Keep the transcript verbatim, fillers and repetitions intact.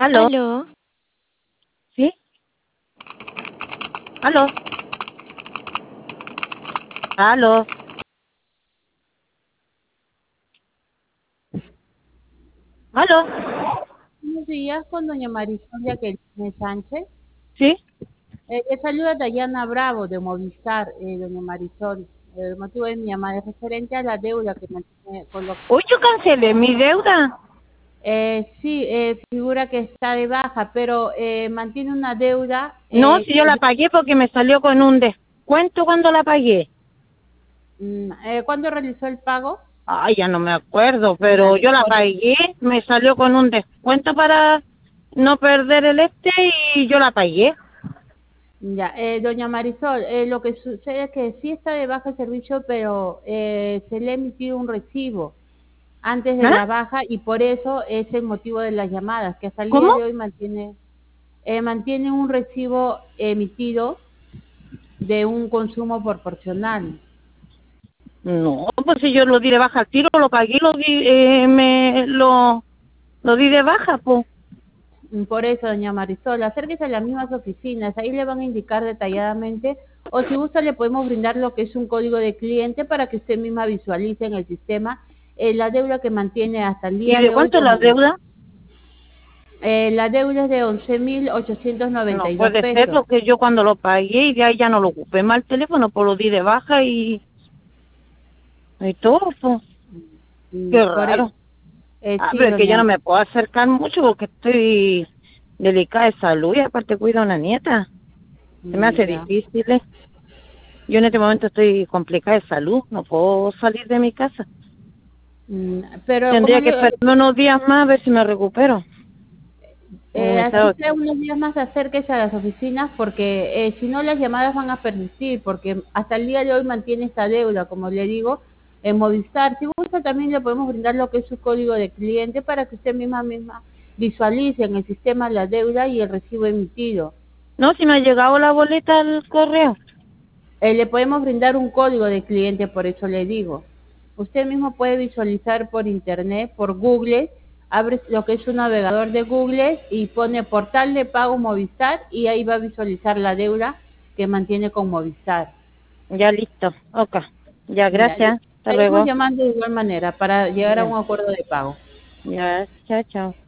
¿Aló? ¿Aló? ¿Sí? ¿Aló? ¿Aló? ¿Aló? Buenos días con doña Marisol Jacqueline Sánchez. ¿Sí? Eh, le saluda Dayana Bravo de Movistar, eh, doña Marisol. El motivo de mi llamada es referente a la deuda que mantiene con los... Hoy yo cancelé mi deuda. Eh, sí, eh, figura que está de baja, pero eh, mantiene una deuda. No, Eh, si yo la pagué porque me salió con un descuento cuando la pagué. mm, eh, ¿Cuándo realizó el pago? Ay, ya no me acuerdo, Ya, pero yo la por eso. pagué, me salió con un descuento para no perder el este y yo la pagué. Ya, eh, doña Marisol, eh, lo que sucede es que sí está de baja el servicio, pero eh, se le ha emitido un recibo antes de ¿Ah? la baja y por eso es el motivo de las llamadas, que hasta el día ¿Cómo? de hoy mantiene, eh, mantiene un recibo emitido de un consumo proporcional. No, pues si yo lo di de baja al tiro, lo pagué, lo di, eh, me, lo, lo di de baja, pues. Por eso, doña Marisol, acérquese a las mismas oficinas, ahí le van a indicar detalladamente, o si gusta le podemos brindar lo que es un código de cliente para que usted misma visualice en el sistema eh, la deuda que mantiene hasta el ¿Y día de de hoy cuánto es la con deuda? eh, la deuda es de once mil ochocientos noventa No y dos puede ser pesos. lo que yo cuando lo pagué y de ahí ya no lo ocupé más el teléfono, pues lo di de baja y, y todo, pues. Mm, Qué Por, e- raro. eh, Ah, sí, pero es que yo no doña. me puedo acercar mucho porque estoy delicada de salud y aparte cuido a una nieta. Se me Mm, hace ya. difícil. ¿Eh? Yo en este momento estoy complicada de salud, no puedo salir de mi casa. Mm, Pero como Tendría que le, esperarme unos días más a ver si me recupero. En eh, así estado... sea unos días más acérquese a las oficinas porque eh, si no las llamadas van a persistir porque hasta el día de hoy mantiene esta deuda, como le digo, en Movistar. Si gusta también le podemos brindar lo que es su código de cliente para que usted misma misma visualice en el sistema la deuda y el recibo emitido. No, si me ha llegado la boleta al correo. Eh, le podemos brindar un código de cliente, por eso le digo. Usted mismo puede visualizar por internet, por Google, abre lo que es un navegador de Google y pone portal de pago Movistar y ahí va a visualizar la deuda que mantiene con Movistar. Ya listo. Ok. Ya, Ya, gracias. Hasta estaremos luego. llamando de igual manera para llegar a Ya. un acuerdo de pago. Ya, chao, chao.